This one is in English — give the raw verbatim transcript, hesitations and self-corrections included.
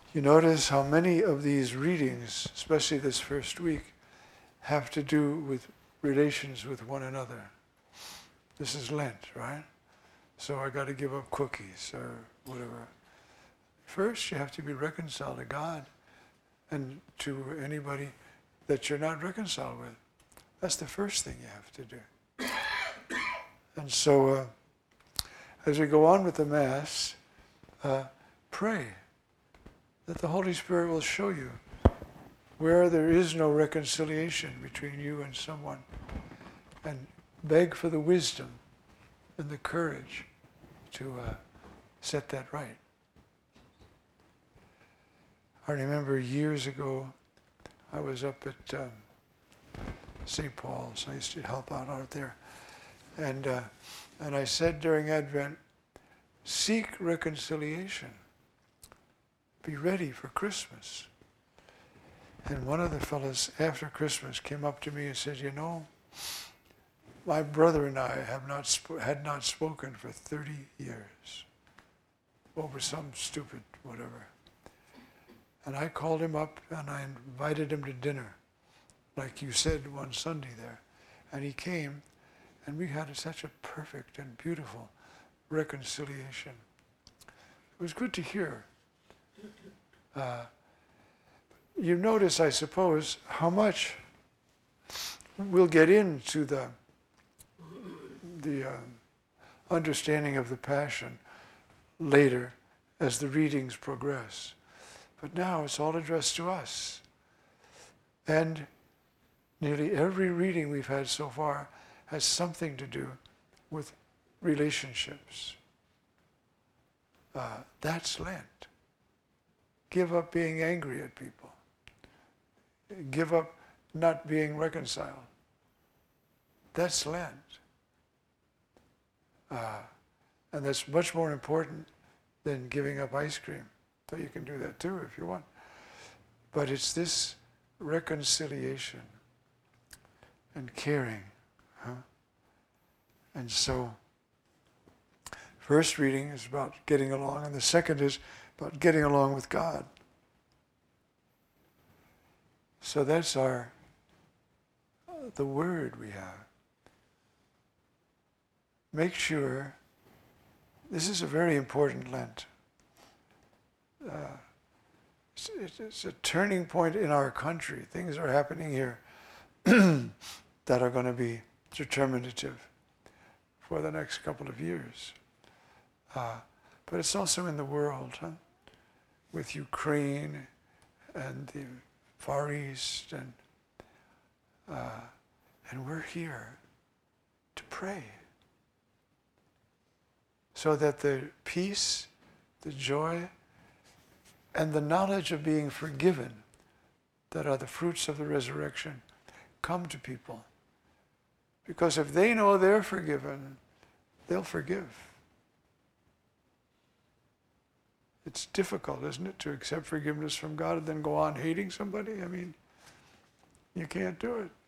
You notice how many of these readings, especially this first week, have to do with relations with one another. This is Lent, right? So I got to give up cookies or whatever. First, you have to be reconciled to God and to anybody that you're not reconciled with. That's the first thing you have to do. And so, uh, as we go on with the Mass, uh, pray that the Holy Spirit will show you where there is no reconciliation between you and someone, and beg for the wisdom and the courage to uh, set that right. I remember years ago, I was up at um, Saint Paul's. I used to help out out there. And, uh, and I said during Advent, seek reconciliation. Be ready for Christmas. And one of the fellows after Christmas came up to me and said, you know, my brother and I have not sp- had not spoken for thirty years over some stupid whatever. And I called him up and I invited him to dinner, like you said one Sunday there. And he came, and we had such a perfect and beautiful reconciliation. It was good to hear. Uh, you notice, I suppose, how much we'll get into the the uh, understanding of the Passion later as the readings progress. But now it's all addressed to us. And nearly every reading we've had so far has something to do with relationships. Uh, that's Lent. Give up being angry at people. Give up not being reconciled. That's Lent. Uh, and that's much more important than giving up ice cream. So you can do that too if you want. But it's this reconciliation and caring. Huh? And so, first reading is about getting along, and the second is about getting along with God. So that's our, uh, the word we have. Make sure, this is a very important Lent. Uh, it's, it's a turning point in our country. Things are happening here that are going to be determinative for the next couple of years. Uh, but it's also in the world, huh? With Ukraine and the Far East, and uh, and we're here to pray so that the peace, the joy, and the knowledge of being forgiven that are the fruits of the resurrection come to people. Because if they know they're forgiven, they'll forgive. It's difficult, isn't it, to accept forgiveness from God and then go on hating somebody? I mean, you can't do it.